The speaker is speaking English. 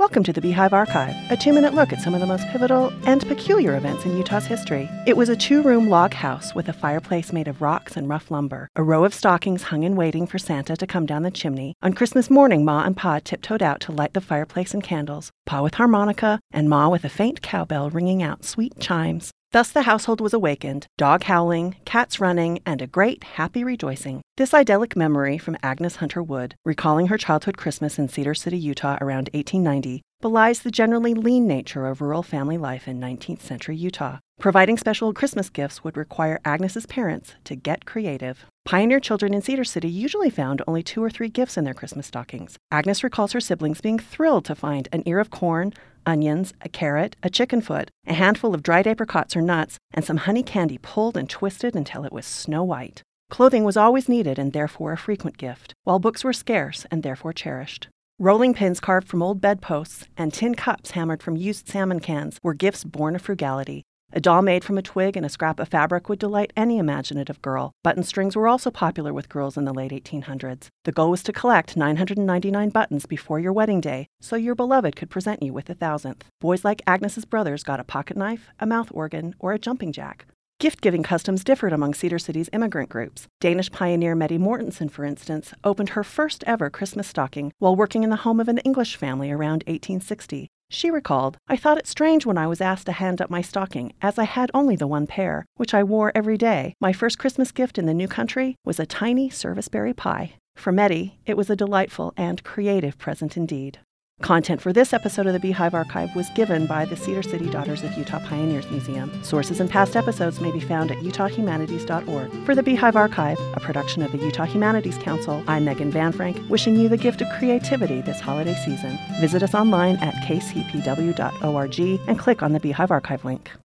Welcome to the Beehive Archive, a 2-minute look at some of the most pivotal and peculiar events in Utah's history. It was a 2-room log house with a fireplace made of rocks and rough lumber. A row of stockings hung in waiting for Santa to come down the chimney. On Christmas morning, Ma and Pa tiptoed out to light the fireplace and candles, Pa with harmonica and Ma with a faint cowbell ringing out sweet chimes. Thus the household was awakened, dog howling, cats running, and a great, happy rejoicing. This idyllic memory from Agnes Hunter Wood, recalling her childhood Christmas in Cedar City, Utah around 1890, belies the generally lean nature of rural family life in 19th century Utah. Providing special Christmas gifts would require Agnes's parents to get creative. Pioneer children in Cedar City usually found only 2 or 3 gifts in their Christmas stockings. Agnes recalls her siblings being thrilled to find an ear of corn, onions, a carrot, a chicken foot, a handful of dried apricots or nuts, and some honey candy pulled and twisted until it was snow white. Clothing was always needed and therefore a frequent gift, while books were scarce and therefore cherished. Rolling pins carved from old bedposts and tin cups hammered from used salmon cans were gifts born of frugality. A doll made from a twig and a scrap of fabric would delight any imaginative girl. Button strings were also popular with girls in the late 1800s. The goal was to collect 999 buttons before your wedding day, so your beloved could present you with the 1,000th. Boys like Agnes's brothers got a pocket knife, a mouth organ, or a jumping jack. Gift-giving customs differed among Cedar City's immigrant groups. Danish pioneer Mette Mortensen, for instance, opened her first ever Christmas stocking while working in the home of an English family around 1860. She recalled, "I thought it strange when I was asked to hand up my stocking, as I had only the one pair, which I wore every day. My first Christmas gift in the new country was a tiny serviceberry pie." For Mette, it was a delightful and creative present indeed. Content for this episode of the Beehive Archive was given by the Cedar City Daughters of Utah Pioneers Museum. Sources and past episodes may be found at utahhumanities.org. For the Beehive Archive, a production of the Utah Humanities Council, I'm Megan Van Frank, wishing you the gift of creativity this holiday season. Visit us online at kcpw.org and click on the Beehive Archive link.